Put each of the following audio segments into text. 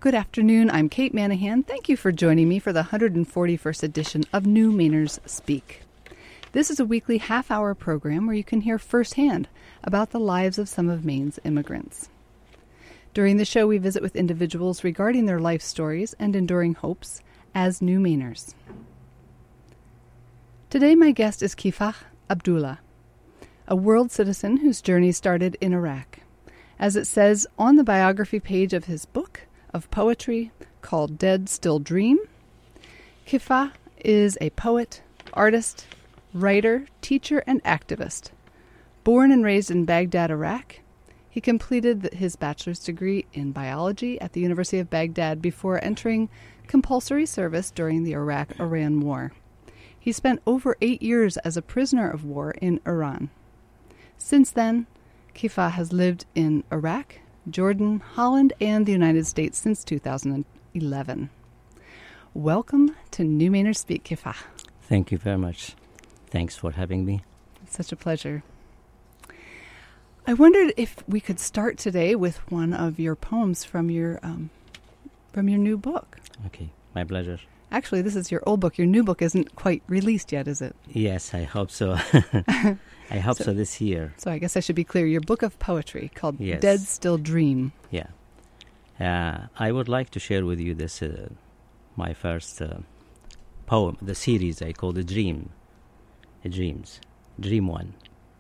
Good afternoon. I'm Kate Manahan. Thank you for joining me for the 141st edition of New Mainers Speak. This is a weekly half-hour program where you can hear firsthand about the lives of some of Maine's immigrants. During the show, we visit with individuals regarding their life stories and enduring hopes as New Mainers. Today, my guest is Kifah Abdullah, a world citizen whose journey started in Iraq. As it says on the biography page of his book of poetry called Dead Still Dream, Kifah is a poet, artist, writer, teacher, and activist. Born and raised in Baghdad, Iraq, he completed his bachelor's degree in biology at the University of Baghdad before entering compulsory service during the Iraq-Iran War. He spent over 8 years as a prisoner of war in Iran. Since then, Kifah has lived in Iraq, Jordan, Holland, and the United States since 2011. Welcome to New Mainers Speak, Kifah. Thank you very much. Thanks for having me. It's such a pleasure. I wondered if we could start today with one of your poems from your new book. Okay, my pleasure. Actually, this is your old book. Your new book isn't quite released yet, is it? Yes, I hope so. I hope so this year. So I guess I should be clear. Your book of poetry called Yes. Dead Still Dream. Yeah. I would like to share with you this, my first poem, the series I call Dreams. Dream 1.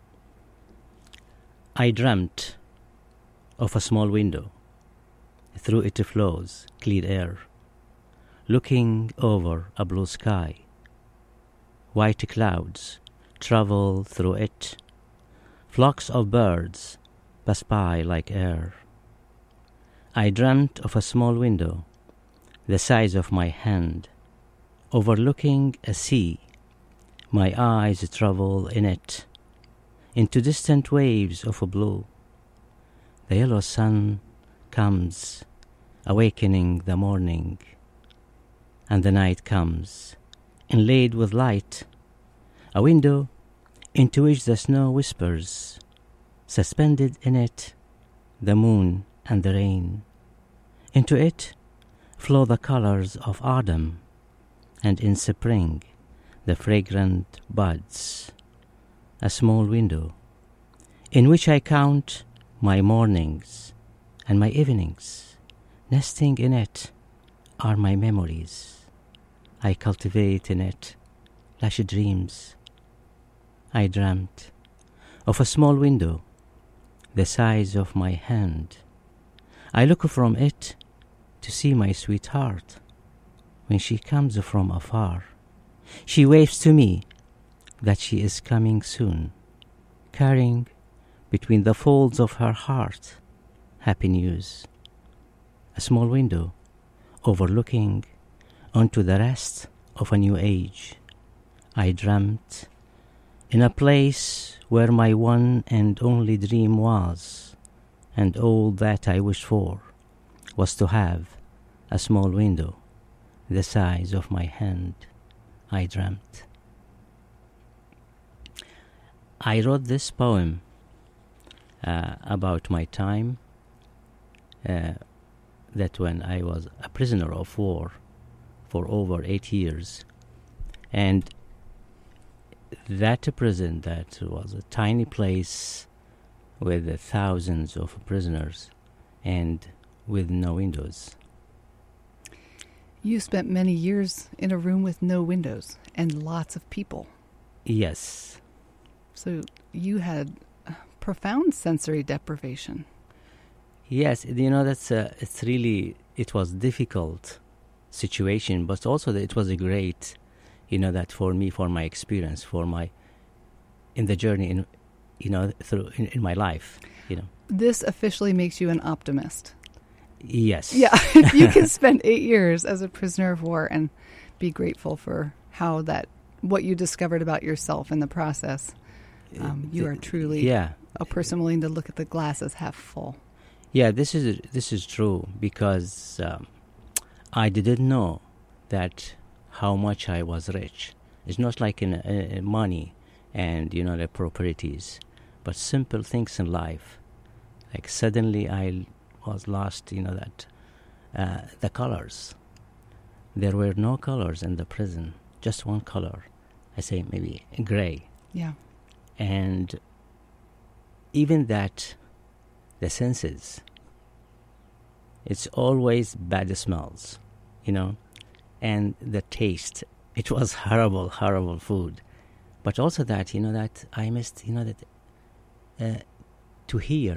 I dreamt of a small window. Through it flows clear air, looking over a blue sky. White clouds travel through it. Flocks of birds pass by like air. I dreamt of a small window, the size of my hand, overlooking a sea. My eyes travel in it, into distant waves of blue. The yellow sun comes, awakening the morning, and the night comes, inlaid with light, a window into which the snow whispers, suspended in it the moon and the rain. Into it flow the colors of autumn, and in spring the fragrant buds. A small window in which I count my mornings and my evenings. Nesting in it are my memories. I cultivate in it lush dreams. I dreamt of a small window, the size of my hand. I look from it to see my sweetheart. When she comes from afar, she waves to me that she is coming soon, carrying between the folds of her heart happy news. A small window overlooking onto the rest of a new age. I dreamt in a place where my one and only dream was, and all that I wished for was to have a small window the size of my hand. I dreamt. I wrote this poem about my time that when I was a prisoner of war for over 8 years, and that prison that was a tiny place with thousands of prisoners and with no windows. You spent many years in a room with no windows and lots of people. Yes. So you had profound sensory deprivation. Yes, it was difficult situation, but also that it was a great, that for me, for my experience, in the journey in my life, This officially makes you an optimist. Yes. Yeah, you can spend 8 years as a prisoner of war and be grateful for what you discovered about yourself in the process. You are truly a person willing to look at the glass as half full. Yeah, this is true because I didn't know that how much I was rich. It's not like in money and the properties, but simple things in life. Like suddenly I was lost, that the colors. There were no colors in the prison, just one color. I say maybe gray. Yeah. And even that, the senses, it's always bad smells, and the taste. It was horrible, horrible food. But also that, that I missed, to hear,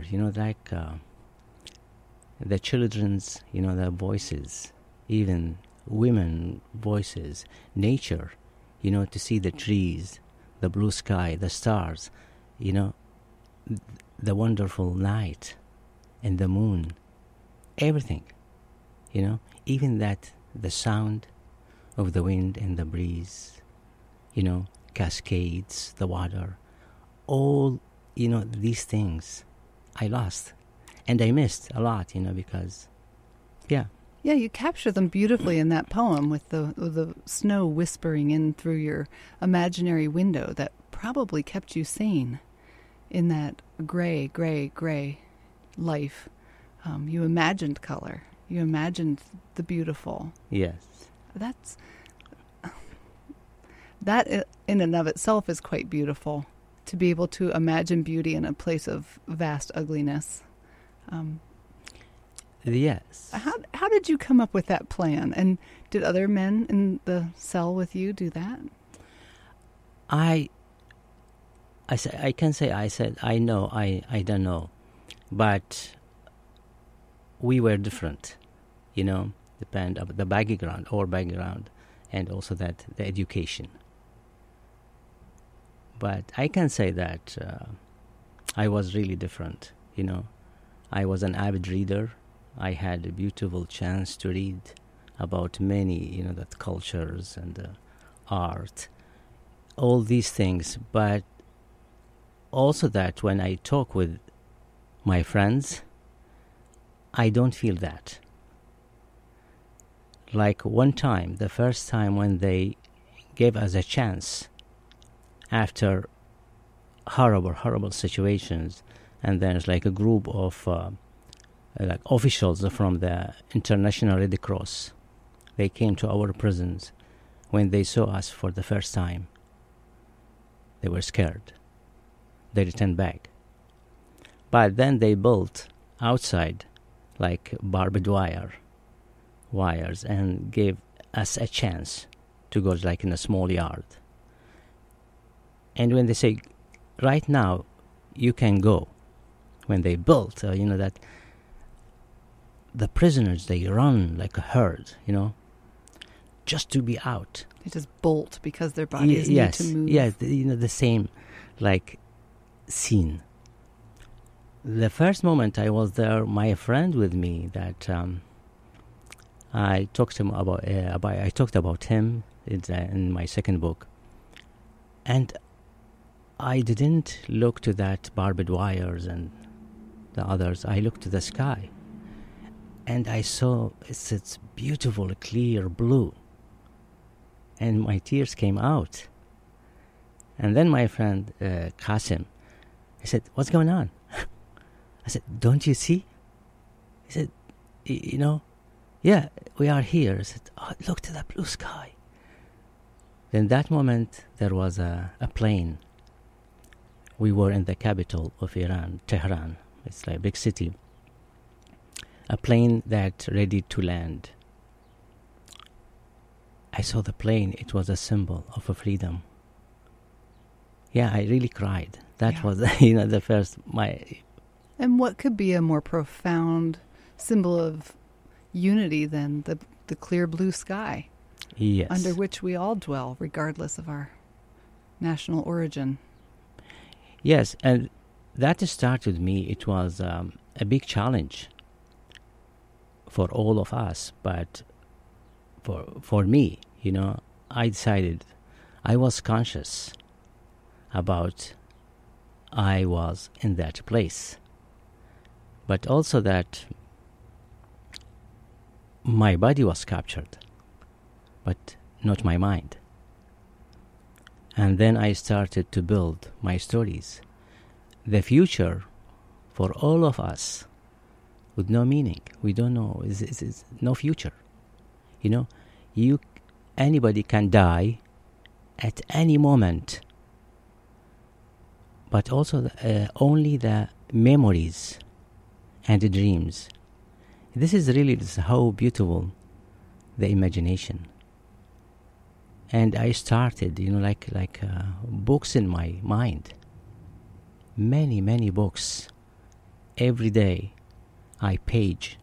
the children's, the voices, even women voices, nature, to see the trees, the blue sky, the stars, the wonderful night and the moon, everything, even that, the sound of the wind and the breeze, cascades, the water, all, these things I lost and I missed a lot, because, yeah. Yeah, you capture them beautifully in that poem with the snow whispering in through your imaginary window that probably kept you sane in that gray, gray, gray life. You imagined color. You imagined the beautiful. Yes. That in and of itself is quite beautiful, to be able to imagine beauty in a place of vast ugliness. Yes. How did you come up with that plan? And did other men in the cell with you do that? I said I know, I don't know, but we were different, depend of the background, and also that the education. But I can say that I was really different, I was an avid reader. I had a beautiful chance to read about many, that cultures and art, all these things. But also that when I talk with my friends, I don't feel that. Like one time, the first time when they gave us a chance after horrible, horrible situations, and then it's like a group of like officials from the International Red Cross. They came to our prisons. When they saw us for the first time, they were scared. They returned back. But then they built outside like barbed wires and gave us a chance to go like in a small yard. And when they say, right now, you can go, when they built, that the prisoners, they run like a herd, just to be out. They just bolt because their bodies need to move. Yes, the same, like, scene. The first moment I was there, my friend with me, that I talked to him I talked about him in my second book, and I didn't look to that barbed wires and the others. I looked to the sky. And I saw it's beautiful, clear blue. And my tears came out. And then my friend, Qasim, he said, what's going on? I said, don't you see? He said, yeah, we are here. I said, look to the blue sky. Then that moment, there was a plane. We were in the capital of Iran, Tehran. It's like a big city. A plane that ready to land. I saw the plane. It was a symbol of a freedom. Yeah, I really cried. That was, the first And what could be a more profound symbol of unity than the clear blue sky? Yes. Under which we all dwell, regardless of our national origin. Yes, and that started with me. It was a big challenge for all of us, but for me, I decided, I was conscious about I was in that place, but also that my body was captured, but not my mind. And then I started to build my stories. The future for all of us with no meaning. We don't know. It's no future. You know, anybody can die at any moment. But also only the memories and the dreams. This is how beautiful the imagination. And I started, like books in my mind. Many books. Every day I page,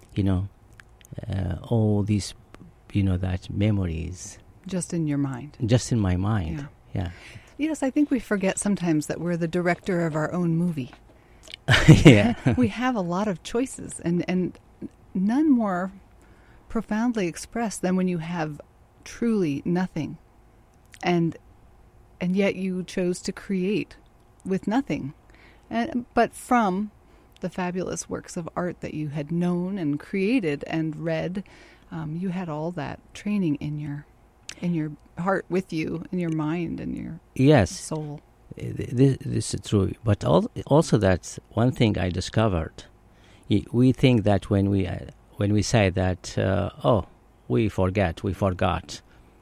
all these, that memories. Just in your mind. Just in my mind, yeah. Yes, I think we forget sometimes that we're the director of our own movie. Yeah. We have a lot of choices, and none more profoundly expressed than when you have truly nothing, and yet you chose to create with nothing, but from the fabulous works of art that you had known and created and read. You had all that training in your heart with you, in your mind and your soul. This is true. But also that's one thing I discovered. We think that when we say that, we forgot.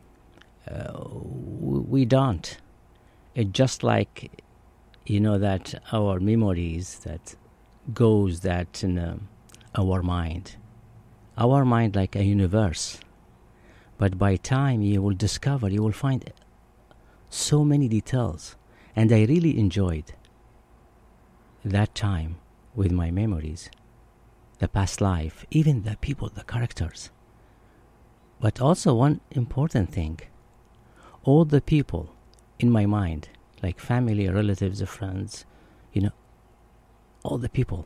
We don't. It's just like, that our memories that goes that in our mind. Our mind like a universe. But by time you will find so many details. And I really enjoyed that time with my memories, the past life, even the people, the characters. But also one important thing, all the people in my mind, like family, relatives, friends, all the people,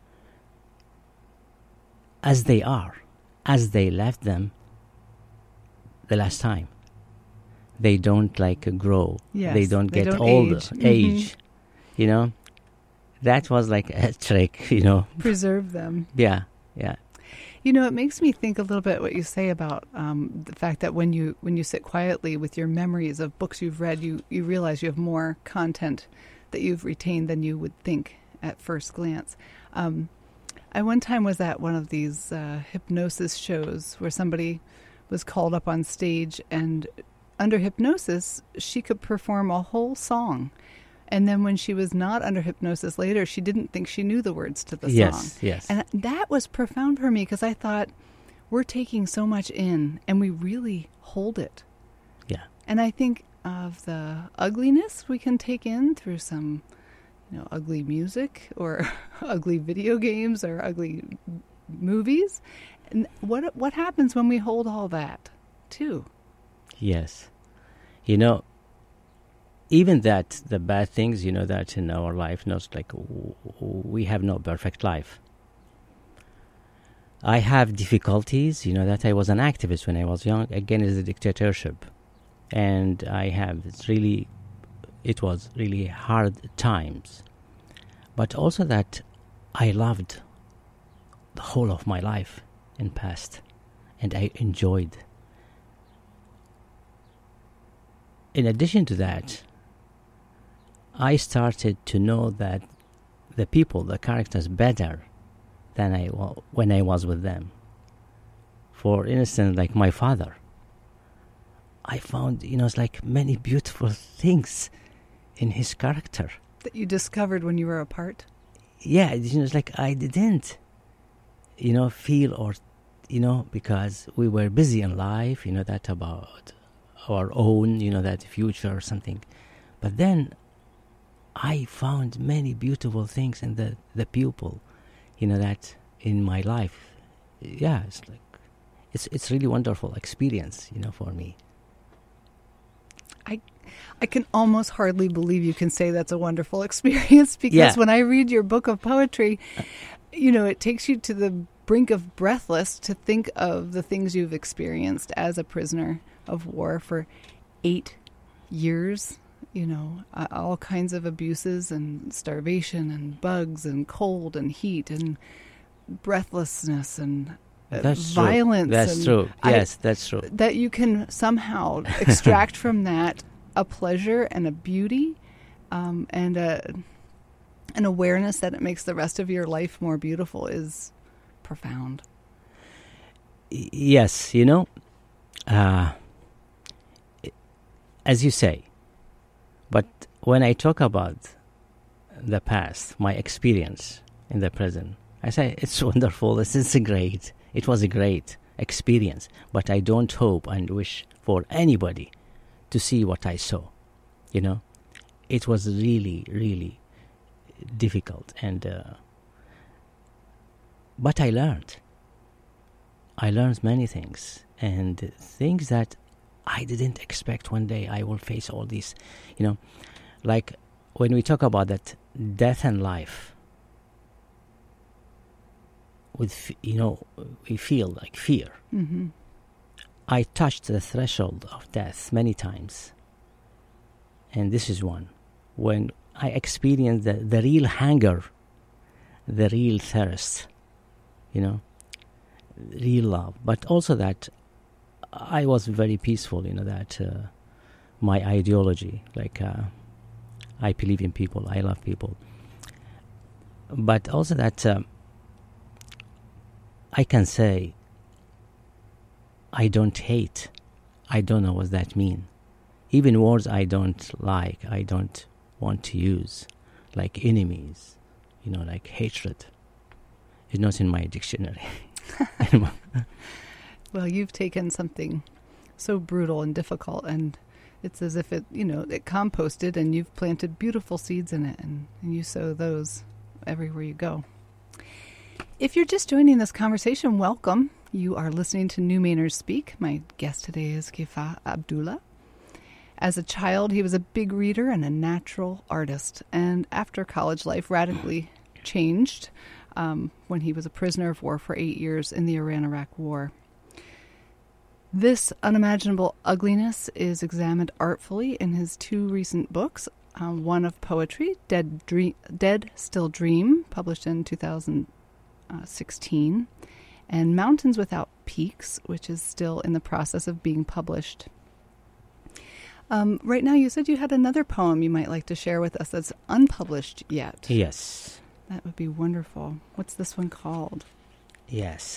as they are, as they left them the last time. They don't grow. Yes, they don't get older. Age. That was like a trick, Preserve them. Yeah. It makes me think a little bit what you say about the fact that when you sit quietly with your memories of books you've read, you realize you have more content that you've retained than you would think at first glance. I one time was at one of these hypnosis shows where somebody was called up on stage, and under hypnosis, she could perform a whole song. And then when she was not under hypnosis later, she didn't think she knew the words to the song. Yes. And that was profound for me, because I thought, we're taking so much in and we really hold it. Yeah. And I think of the ugliness we can take in through some, ugly music or ugly video games or ugly movies. And what happens when we hold all that too? Yes. Even that, the bad things, that in our life, we have no perfect life. I have difficulties, that I was an activist when I was young against the dictatorship. And it was really hard times. But also that I loved the whole of my life in past. And I enjoyed. In addition to that, I started to know that the people, the characters, better than when I was with them. For instance, like my father, I found, it's like many beautiful things in his character. That you discovered when you were apart? Yeah, it's like I didn't, feel or, because we were busy in life, that about our own, that future or something. But then I found many beautiful things in the people, that in my life. Yeah, it's like, it's really wonderful experience, for me. I can almost hardly believe you can say that's a wonderful experience, because when I read your book of poetry, it takes you to the brink of breathless to think of the things you've experienced as a prisoner of war for 8 years, all kinds of abuses and starvation and bugs and cold and heat and breathlessness and violence. That's true. Yes, that's true. That you can somehow extract from that a pleasure and a beauty and an awareness that it makes the rest of your life more beautiful is profound. Yes, as you say. But when I talk about the past, my experience in the present, I say it's wonderful. It's great. It was a great experience. But I don't hope and wish for anybody to see what I saw. It was really, really difficult. But I learned. I learned many things, and things that I didn't expect one day I will face all these, like when we talk about that death and life, we feel like fear. Mm-hmm. I touched the threshold of death many times, and this is one. When I experienced the real hunger, the real thirst, real love, but also that I was very peaceful, that my ideology, like I believe in people, I love people, but also that I can say I don't hate. I don't know what that means. Even words I don't like, I don't want to use, like enemies, like hatred. It's not in my dictionary. Well, you've taken something so brutal and difficult, and it's as if it composted, and you've planted beautiful seeds in it, and you sow those everywhere you go. If you're just joining this conversation, welcome. You are listening to New Mainers Speak. My guest today is Kifah Abdullah. As a child, he was a big reader and a natural artist, and after college life radically changed when he was a prisoner of war for 8 years in the Iran-Iraq War. This unimaginable ugliness is examined artfully in his 2 recent books, one of poetry, Dead Still Dream, published in 2016, and Mountains Without Peaks, which is still in the process of being published. Right now, you said you had another poem you might like to share with us that's unpublished yet. Yes. That would be wonderful. What's this one called? Yes.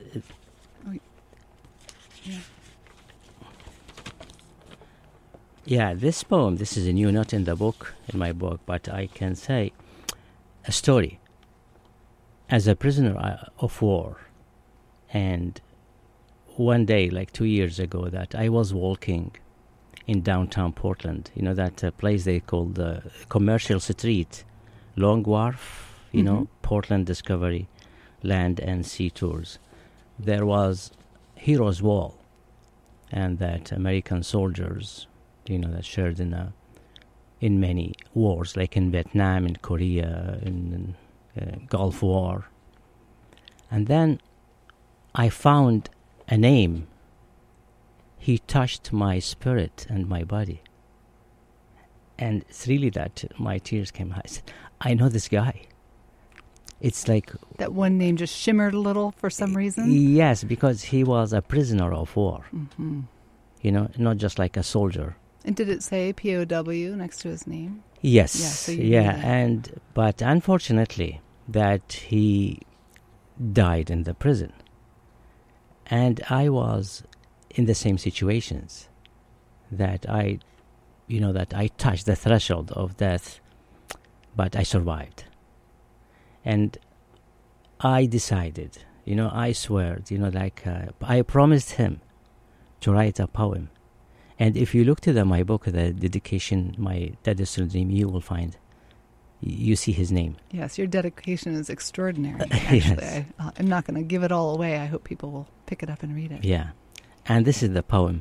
Yeah, this poem, this is a new, not in the book, in my book, but I can say a story. As a prisoner of war, and one day, like 2 years ago, that I was walking in downtown Portland, that place they call the Commercial Street, Long Wharf, Portland Discovery, Land and Sea Tours. There was Heroes Wall, and that American soldiers, that shared in many wars, like in Vietnam, in Korea, in Gulf War. And then I found a name. He touched my spirit and my body. And it's really that my tears came. I said, I know this guy. It's like... That one name just shimmered a little for some reason? Yes, because he was a prisoner of war. Mm-hmm. Not just like a soldier. And did it say POW next to his name? Yes. But unfortunately, that he died in the prison. And I was in the same situations, that I touched the threshold of death, but I survived. And I decided, I swear, I promised him to write a poem. And if you look to my book, the dedication, my Dead Still Dream, you will find, you see his name. Yes, your dedication is extraordinary, actually. Yes. I'm not going to give it all away. I hope people will pick it up and read it. Yeah. And this is the poem.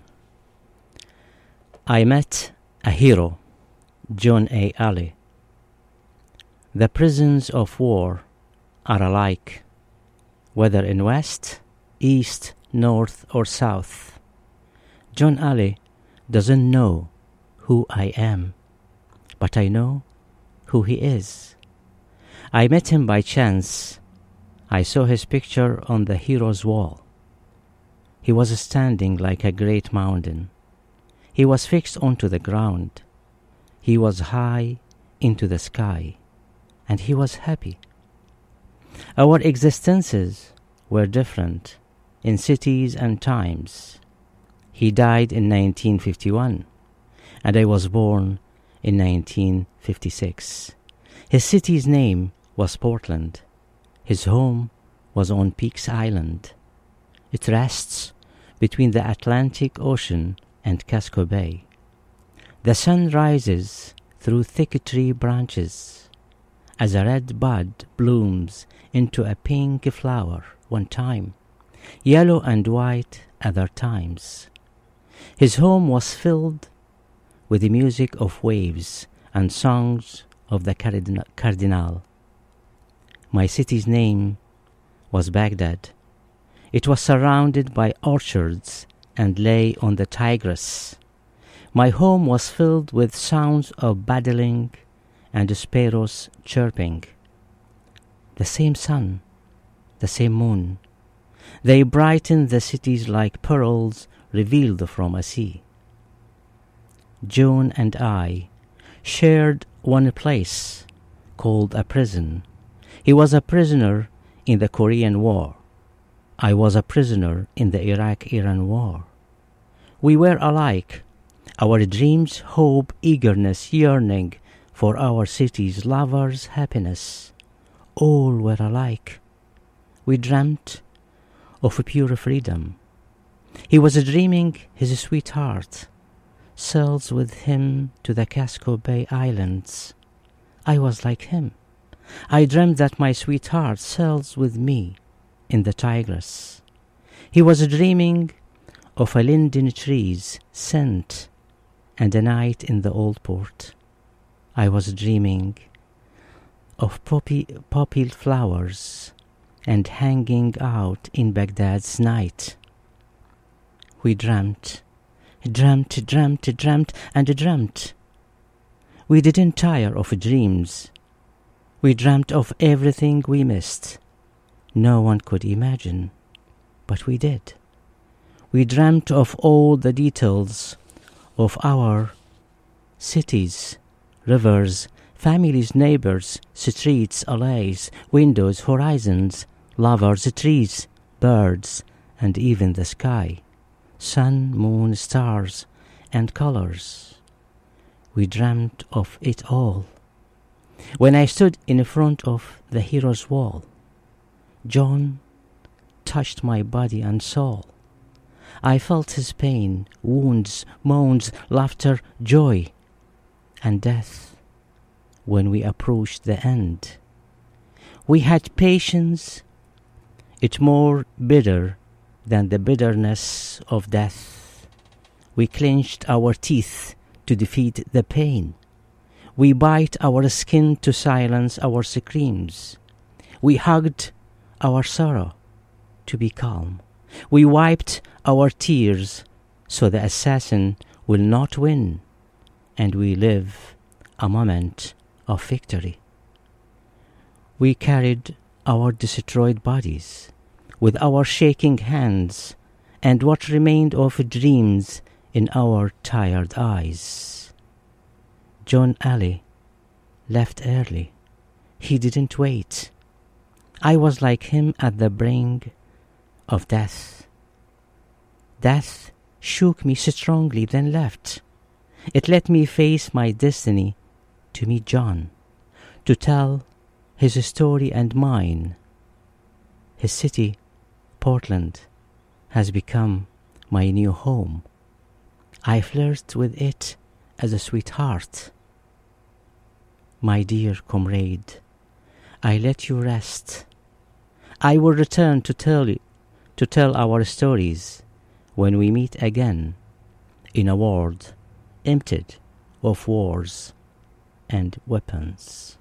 I met a hero, John A. Alley. The prisons of war are alike, whether in west, east, north, or south. John Alley doesn't know who I am, but I know who he is. I met him by chance. I saw his picture on the hero's wall. He was standing like a great mountain. He was fixed onto the ground. He was high into the sky, and he was happy. Our existences were different in cities and times. He died in 1951, and I was born in 1956. His city's name was Portland. His home was on Peaks Island. It rests between the Atlantic Ocean and Casco Bay. The sun rises through thick tree branches as a red bud blooms into a pink flower one time, yellow and white other times. His home was filled with the music of waves and songs of the cardinal. My city's name was Baghdad. It was surrounded by orchards and lay on the Tigris. My home was filled with sounds of battling and sparrows chirping. The same sun, the same moon, they brightened the cities like pearls revealed from a sea. John and I shared one place called a prison. He was a prisoner in the Korean War. I was a prisoner in the Iraq-Iran War. We were alike. Our dreams, hope, eagerness, yearning for our city's lovers' happiness, all were alike. We dreamt of a pure freedom. He was dreaming his sweetheart sails with him to the Casco Bay Islands. I was like him. I dreamt that my sweetheart sails with me in the Tigris. He was dreaming of a linden tree's scent and a night in the old port. I was dreaming of poppy flowers and hanging out in Baghdad's night. We dreamt. We didn't tire of dreams. We dreamt of everything we missed. No one could imagine, but we did. We dreamt of all the details of our cities, rivers, families, neighbors, streets, alleys, windows, horizons, lovers, trees, birds, and even the sky, sun, moon, stars, and colors. We dreamt of it all. When I stood in front of the hero's wall, John touched my body and soul. I felt his pain, wounds, moans, laughter, joy, and death when we approached the end. We had patience, it more bitter than the bitterness of death. We clenched our teeth to defeat the pain. We bite our skin to silence our screams. We hugged our sorrow to be calm. We wiped our tears so the assassin will not win, and we live a moment of victory. We carried our destroyed bodies with our shaking hands and what remained of dreams in our tired eyes. John Ali left early. He didn't wait. I was like him at the brink of death. Death shook me strongly, then left. It let me face my destiny to meet John, to tell his story and mine. His city, Portland, has become my new home. I flirt with it as a sweetheart. My dear comrade, I let you rest. I will return to tell our stories when we meet again in a world emptied of wars and weapons.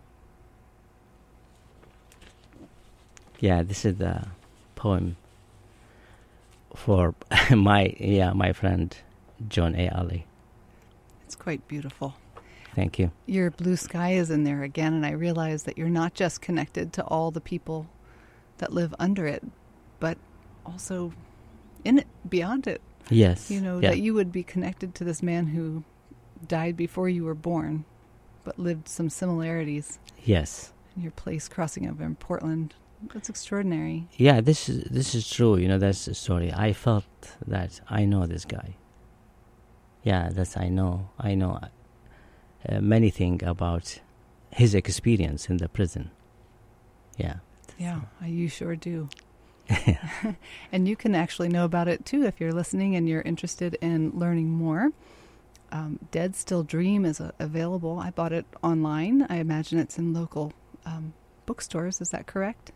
Yeah, this is the poem for my friend John A. Ali. It's quite beautiful. Thank you. Your blue sky is in there again, and I realize that you're not just connected to all the people that live under it, but also in it, beyond it. Yes. That you would be connected to this man who died before you were born, but lived some similarities. Yes. In your place crossing over in Portland, That's extraordinary. Yeah, this is true. That's the story. I felt that I know this guy. Yeah, I know many things about his experience in the prison. Yeah. Yeah, you sure do. And you can actually know about it too if you're listening and you're interested in learning more. Dead Still Dream is available. I bought it online. I imagine it's in local bookstores. Is that correct?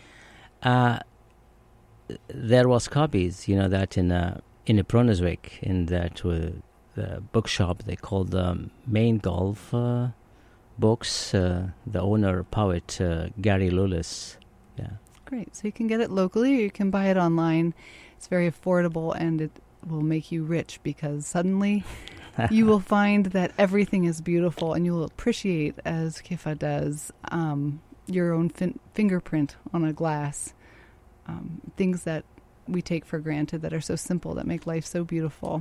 There was copies, that in Brunswick, in the bookshop they called the Main Golf Books. The owner, poet Gary Lullis. Yeah. Great. So you can get it locally or you can buy it online. It's very affordable and it will make you rich because suddenly you will find that everything is beautiful and you will appreciate, as Kifah does, your own fingerprint on a glass. Things that we take for granted that are so simple, that make life so beautiful.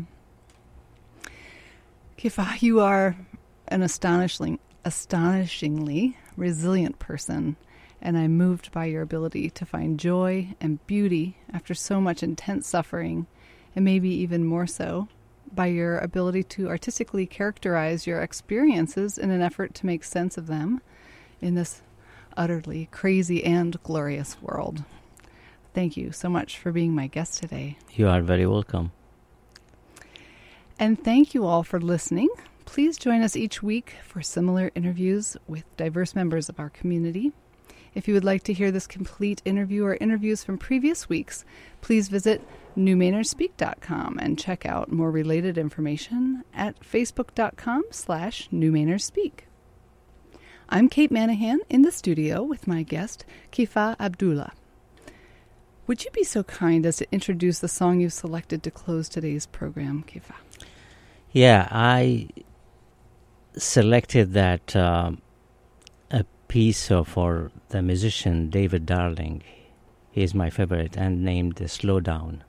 Kifah, you are an astonishingly resilient person, and I'm moved by your ability to find joy and beauty after so much intense suffering, and maybe even more so by your ability to artistically characterize your experiences in an effort to make sense of them in this utterly crazy and glorious world. Thank you so much for being my guest today. You are very welcome. And thank you all for listening. Please join us each week for similar interviews with diverse members of our community. If you would like to hear this complete interview or interviews from previous weeks, please visit newmainorspeak.com and check out more related information at facebook.com/newmainorspeak. I'm Kate Manahan in the studio with my guest, Kifah Abdullah. Would you be so kind as to introduce the song you've selected to close today's program, Kifah? Yeah, I selected that a piece for the musician David Darling. He is my favorite, and named Slow Down.